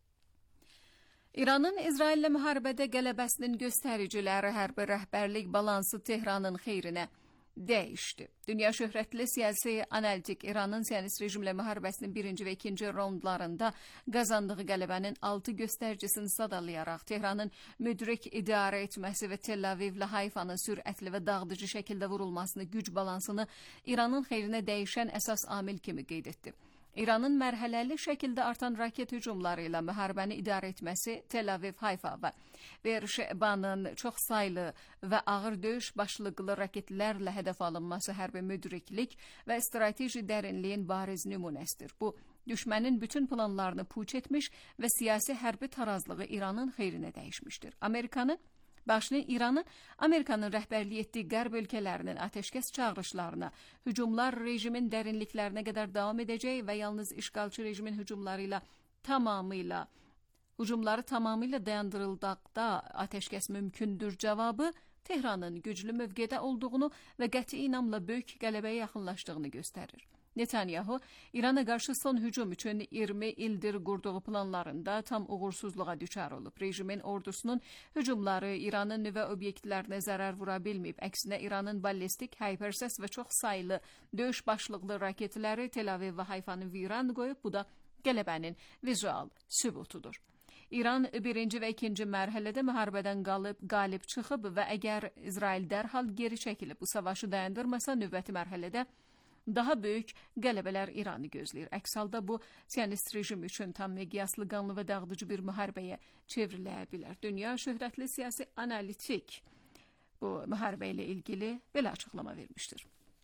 Speaker 9: İranın İsraillə müharibədə qələbəsinin göstəriciləri hərbi rəhbərlik balansı Tehranın xeyrinə dəyişdi. Dünya şöhrətli siyasi analitik İranın Siyonist rejimlə müharibəsinin birinci və ikinci raundlarında qazandığı qələbənin altı göstəricisini sadalayaraq Tehranın müdrik idarə etməsi və Tel Avivlə Hayfanın sürətli və dağıdıcı şəkildə vurulmasını güc balansını İranın xeyrinə dəyişən əsas amil kimi qeyd etdi. İranın mərhələli şəkildə artan raket hücumları ilə müharibəni idarə etməsi Tel Aviv, Hayfa və Beerşebanın çox saylı və ağır döyüş başlıqlı raketlərlə hədəf alınması hərbi müdriklik və strateji dərinliyin bariz nümunəsidir. Bu, düşmənin bütün planlarını puç etmiş və siyasi hərbi tarazlığı İranın xeyrinə dəyişmişdir. Amerikanın Başını İranın Amerikanın rəhbərlik etdiyi qərb ölkələrinin atəşkəs çağırışlarına, hücumlar rejimin dərinliklərinə qədər davam edəcək və yalnız işğalçı rejimin hücumları ilə tamamıyla hücumları tamamilə dayandırıldıqda atəşkəs mümkündür cavabı Tehranın güclü mövqedə olduğunu və qəti inamla böyük qələbəyə yaxınlaşdığını göstərir. Netanyahu, İrana qarşı son hücum üçün iyirmi ildir qurduğu planlarında tam uğursuzluğa düçar olub. Rejimin ordusunun hücumları İranın nüvə obyektlərinə zərər vura bilməyib. Əksinə İranın ballistik, hypersəs və çox saylı döyüş başlıqlı raketləri Tel Aviv və Hayfanı viran qoyub. Bu da qələbənin vizual sübutudur. İran birinci və ikinci mərhələdə müharibədən qalıb, qalib çıxıb və əgər İsrail dərhal geri çəkilib bu savaşı dayandırmasa növbəti mərhələdə daha böyük qələbələr İranı gözləyir. Əks halda bu, Siyonist rejim üçün tam miqyaslı qanlı və dağıdıcı bir müharibəyə çevrilə bilər. Dünya şöhrətli siyasi analitik bu müharibə ilə ilgili belə açıqlama vermişdir.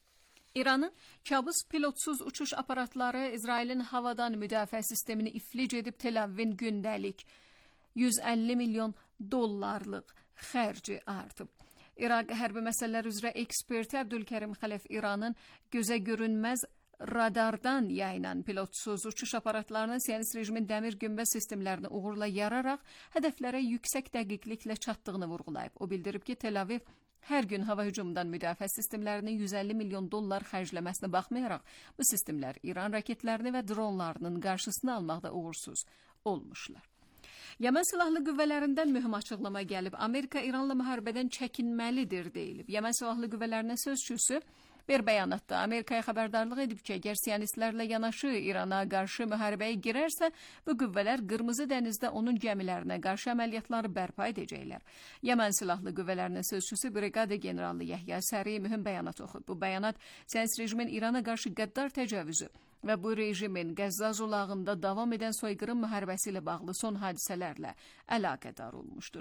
Speaker 9: İranın kabus pilotsuz uçuş aparatları İsrailin havadan müdafiə sistemini iflic edib Tel Avivin gündəlik yüz əlli milyon dollarlıq xərci artıb. İraq hərbi məsələlər üzrə eksperti Əbdülkərim Xələf İranın gözə görünməz radardan yayılan pilotsuz uçuş aparatlarını Siyonist rejimin dəmir günbəz sistemlərini uğurla yararaq hədəflərə yüksək dəqiqliklə çatdığını vurğulayıb. O bildirib ki, Tel Aviv hər gün hava hücumundan müdafiə sistemlərinin yüz əlli milyon dollar xərcləməsinə baxmayaraq, bu sistemlər İran raketlərini və dronlarının qarşısını almaqda uğursuz olmuşlar. Yəmən silahlı qüvvələrindən mühüm açıqlama gəlib. Amerika İranla müharibədən çəkinməlidir deyilib. Yəmən silahlı qüvvələrinin sözçüsü bir bəyanatda Amerikaya xəbərdarlıq edib ki, əgər siyonistlərlə yanaşı İrana qarşı müharibəyə girərsə, bu qüvvələr Qırmızı dənizdə onun gəmilərinə qarşı əməliyyatları bərpa edəcəklər. Yəmən silahlı qüvvələrinin sözçüsü Briqada generalı Yəhya Səri mühüm bəyanat oxub. Bu bəyanat Siyonist rejimin İrana qarşı qəddar təcavüzü və bu rejimin Qəzza zolağında davam edən soyqırım müharibəsi ilə bağlı son hadisələrlə əlaqədar olmuşdur.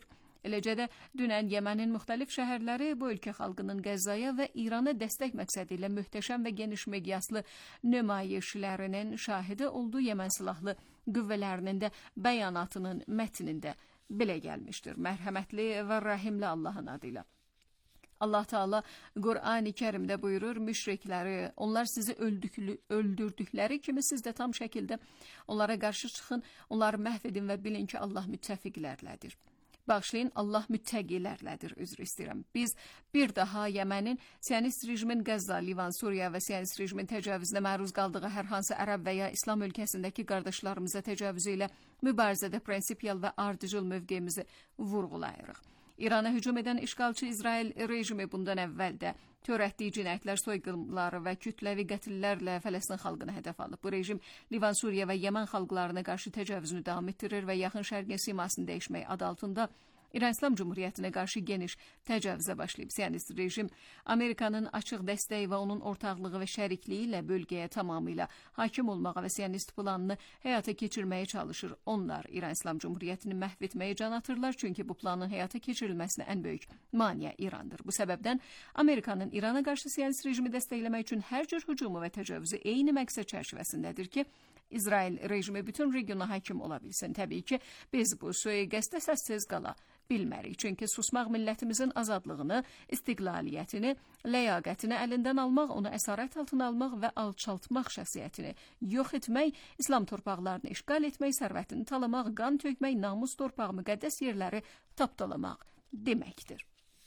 Speaker 9: Eləcə də dünən Yemənin müxtəlif şəhərləri bu ölkə xalqının Qəzzaya və İrana dəstək məqsədi ilə möhtəşəm və geniş miqyaslı nümayişlərinin şahidi olduğu Yemen silahlı qüvvələrinin də bəyanatının mətnində belə gəlmişdir. Mərhəmətli və rəhimli Allahın adıyla. Allah Teala Qur'an-ı Kərimdə buyurur, müşrikləri, onlar sizi öldüklü, öldürdükləri kimi siz də tam şəkildə onlara qarşı çıxın, onları məhv edin və bilin ki, Allah müttəfiqlərlədir. Bağışlayın, Allah müttəqilərlədir, üzr istəyirəm. Biz bir daha Yemənin Siyonist rejimin Qəzza, Livan, Suriya və Siyonist rejimin təcavüzünə məruz qaldığı hər hansı ərəb və ya İslam ölkəsindəki qardaşlarımıza təcavüzü ilə mübarizədə prinsipial və ardıcıl mövqeyimizi vurğulayırıq. İrana hücum edən işğalçı İsrail rejimi bundan əvvəl də törətdiyi cinayətlər, soyqırımları və kütləvi qətllərlə Fələstin xalqını hədəf alıb. Bu rejim Livan, Suriya və Yemen xalqlarına qarşı təcavüzünü davam etdirir və yaxın şərqin simasını dəyişmək adı altında İran İslam Cumhuriyyətinə qarşı geniş təcavüzə başlayıb. Siyonist rejim Amerikanın açıq dəstəyi və onun ortaqlığı və şərikliyi ilə bölgəyə tamamilə hakim olmağa və siyonist planını həyata keçirməyə çalışır. Onlar İran İslam Cumhuriyyətini məhv etməyə can atırlar, çünki bu planın həyata keçirilməsinə ən böyük maneə İrandır. Bu səbəbdən Amerikanın İrana qarşı siyonist rejimi dəstəkləmək üçün hər cür hücumu və təcavüzü eyni məqsəd çərçivəsindədir ki, İsrail rejimi bütün regiona hakim ola bilsin. Təbii ki, biz bu sui-qəsdə səssiz qala bilmərik. Çünki susmaq millətimizin azadlığını, istiqlaliyyətini, ləyaqətini əlindən almaq, onu əsarət altına almaq və alçaltmaq şəxsiyyətini yox etmək, İslam torpaqlarını işğal etmək, sərvətini talamaq, qan tökmək, namus torpağı, müqəddəs yerləri tapdalamaq deməkdir.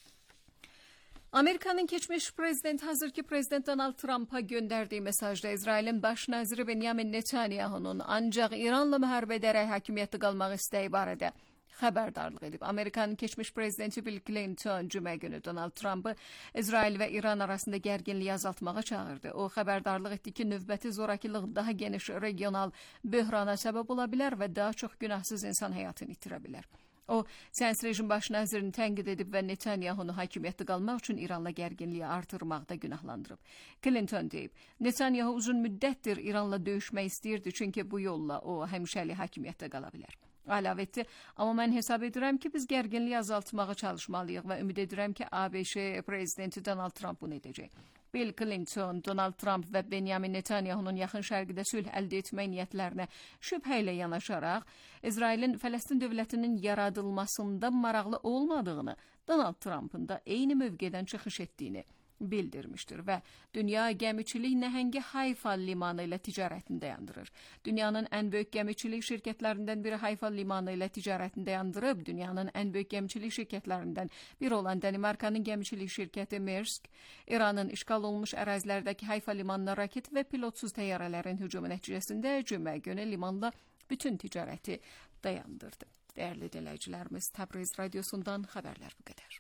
Speaker 9: Amerikanın keçmiş prezident, hazırki prezident Donald Trump'a gönderdiği mesajda İsrail'in baş naziri Benjamin Netanyahu'nun ancaq İranla müharibə edərək hakimiyyətdə qalmaq istəyi barədə xəbərdarlıq edib. Amerikanın keçmiş prezidenti Bill Clinton cümə günü Donald Trump'ı İsrail və İran arasında gərginliyi azaltmağa çağırdı. O xəbərdarlıq etdi ki, növbəti zorakılıq daha geniş regional böhrana səbəb ola bilər və daha çox günahsız insan həyatını itirə bilər. O, siyonist rejim baş nazirini tənqid edib və Netanyahunu hakimiyyətdə qalmaq üçün İranla gərginliyi artırmaqda günahlandırıb. Clinton deyib, Netanyahu uzun müddətdir İranla döyüşmək istəyirdi, çünki bu yolla o həmişəli hakimiyyətdə qala bilər. Əlavə etdi, amma mən hesab edirəm ki, biz gərginliyi azaltmağa çalışmalıyıq və ümid edirəm ki, ABŞ prezidenti Donald Trump bunu edəcək. Bill Clinton, Donald Trump və Benjamin Netanyahu'nun yaxın şərqdə sülh əldə etmək niyyətlərinə şübhə ilə yanaşaraq, İsrailin Fələstin dövlətinin yaradılmasında maraqlı olmadığını, Donald Trump'ın da eyni mövqedən çıxış etdiyini bildirmişdir və dünya gəmiçilik nəhəngi Hayfa limanı ilə ticarətini dayandırır. Dünyanın ən böyük gəmiçilik şirkətlərindən biri Hayfa limanı ilə ticarətini dayandırıb, dünyanın ən böyük gəmiçilik şirkətlərindən biri olan Danimarkanın gəmiçilik şirkəti Maersk, İranın işğal olunmuş ərazilərdəki Hayfa limanına raket və pilotsuz təyyarələrin hücumu nəticəsində cümə günü limanda bütün ticarəti dayandırdı. Dəyərli dinləyicilərimiz, Təbriz radiosundan xəbərlər bu qədər.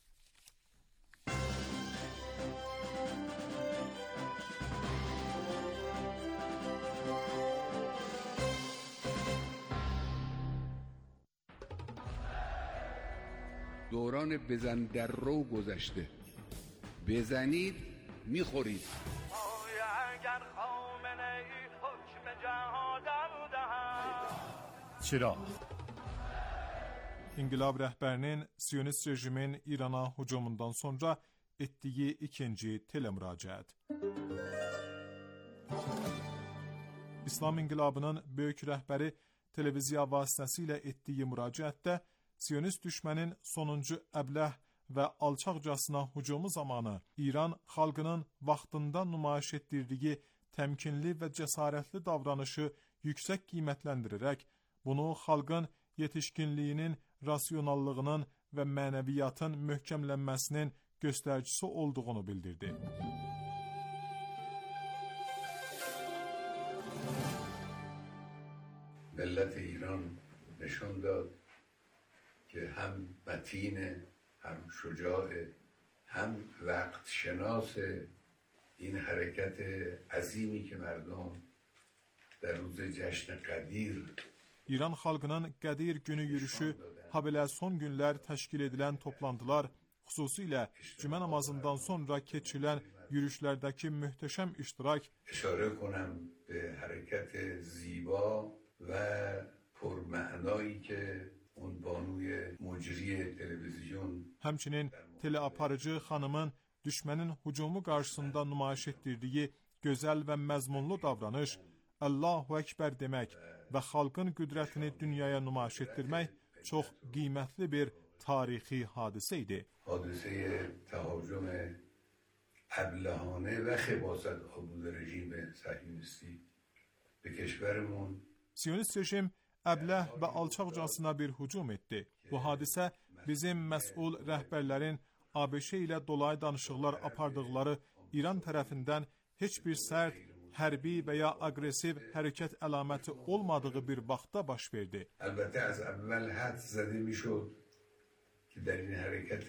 Speaker 10: دوران بزن در رو گذشته بزنید میخورید
Speaker 3: اگر خامنه ای حکم جهادم دهد
Speaker 11: Çıraq İnqilab rəhbərinin Siyonist rejimin İrana hücumundan sonra etdiyi ikinci telemüraciət. İslam inqilabının böyük rəhbəri televiziya vasitəsilə etdiyi müraciətdə Siyonist düşmənin sonuncu əbləh və alçaqcasına hücumu zamanı İran xalqının vaxtında nümayiş etdirdiyi təmkinli və cəsarətli davranışı yüksək qiymətləndirərək, bunu xalqın yetişkinliyinin, rasionallığının və mənəviyyatın möhkəmlənməsinin göstəricisi olduğunu bildirdi.
Speaker 10: ملت ایران نشان داد که هم متینه، هم شجاعه، هم وقت شناس این حرکت عظیمی که مردم در روز جشن قدیر
Speaker 11: İran xalqının Qədir günü yürüşü, habelə son günlər təşkil edilən toplantılar, xüsusilə cümə namazından sonra keçilən yürüşlərdəki möhtəşəm iştirak,
Speaker 10: اشاره کنم به حرکت زیبا و پرمعنایی که اون بانوی مجری تلویزیون
Speaker 11: Həmçinin teleaparıcı xanımın düşmənin hücumu qarşısında nümayiş etdirdiyi gözəl və məzmunlu davranış, Allahu Ekber demək və xalqın qüdrətini dünyaya nümayiş etdirmək çox qiymətli bir tarixi hadisə idi.
Speaker 10: حادثه تهاجم ابلهانه و خباثت آلود رژیم صهیونیستی به کشورمون
Speaker 11: Siyonist rejim əbləh və alçaqcasına bir hücum etdi. Bu hadisə bizim məsul rəhbərlərin ABŞ ilə dolayı danışıqlar apardıqları İran tərəfindən heç bir sərt, hərbi və ya aqressiv hərəkət əlaməti olmadığı bir vaxtda baş verdi.
Speaker 10: البته از اول حد زده میشد که در این حرکت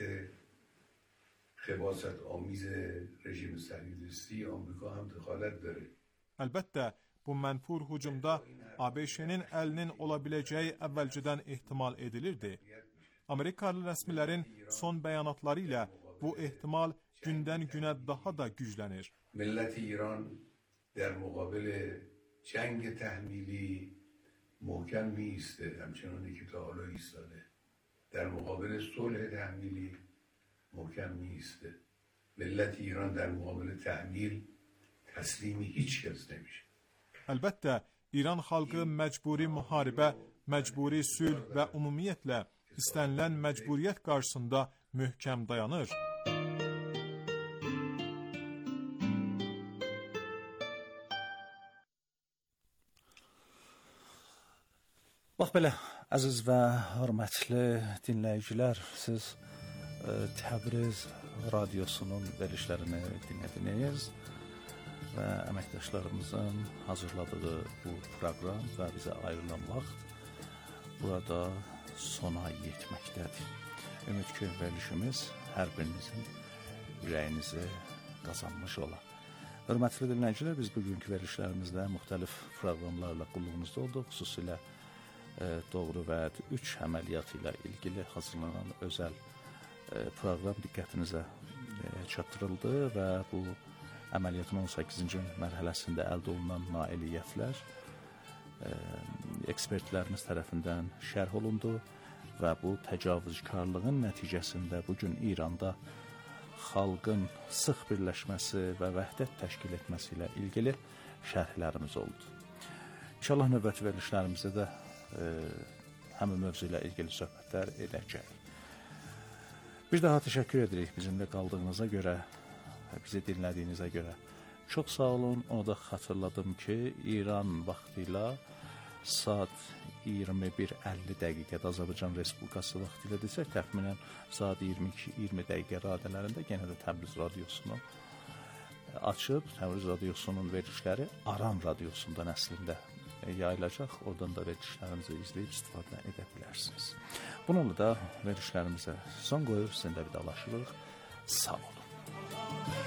Speaker 10: خباثت آمیز رژیم صهیونیستی آمریکا هم دخالت داره.
Speaker 11: Əlbəttə, bu mənfur hücumda ABŞ-nin əlinin ola biləcəyi əvvəlcədən ehtimal edilirdi. Amerikalı rəsmilərin son bəyanatları ilə bu ehtimal gündən günə daha da güclənir.
Speaker 10: ملت ایران در مقابل جنگ تحمیلی محکم میسته، همچنانی که تا حالا ایستاده. در مقابل صلح تحمیلی محکم میسته. ملت ایران در مقابل تحمیل تسلیم هیچ کس نمیشه.
Speaker 11: Əlbəttə, İran xalqı məcburi müharibə, məcburi sülh və ümumiyyətlə istənilən məcburiyyət qarşısında möhkəm dayanır.
Speaker 8: Bax belə, əziz və hörmətli dinləyicilər, siz e, Təbriz radiosunun verilişlərini dinlədiniz və əməkdaşlarımızın hazırladığı bu proqram və bizə ayrılan vaxt burada sona yetməkdədir. Ümid ki, verilişimiz hər birinizin ürəyinizi qazanmış olar. Hörmətli dinləyicilər, biz bugünkü verilişlərimizdə müxtəlif proqramlarla qulluğunuzda olduq, xüsusilə Doğru Vəd üç əməliyyatı ilə ilgili hazırlanan özəl proqram diqqətinizə çatdırıldı və bu əməliyyatın on səkkizinci mərhələsində əldə olunan nailiyyətlər ekspertlərimiz tərəfindən şərh olundu və bu təcavüzkarlığın nəticəsində bugün İranda xalqın sıx birləşməsi və vəhdət təşkil etməsi ilə ilgili şərhlərimiz oldu. İnşallah növbəti verilişlərimizdə də e, həmin mövzu ilə ilgili söhbətlər edəcək. Bir daha təşəkkür edirik bizimlə qaldığınıza görə, bizi dinlədiyinizə görə. Çox sağ olun. Onu da xatırladım ki, İran vaxtıyla saat iyirmi bir əlli dəqiqədə Azərbaycan Respublikası vaxtı ilə desək, təxminən saat iyirmi iki iyirmi dəqiqə radələrində yenə də Təbriz radiosunu açıb, Təbriz radiosunun verilişləri Aran radiosundan əslində yayılacaq. Oradan da verilişlərimizi izləyib istifadə edə bilərsiniz. Bununla da verilişlərimizə son qoyub sizinlə vidalaşırıq. Sağ olun.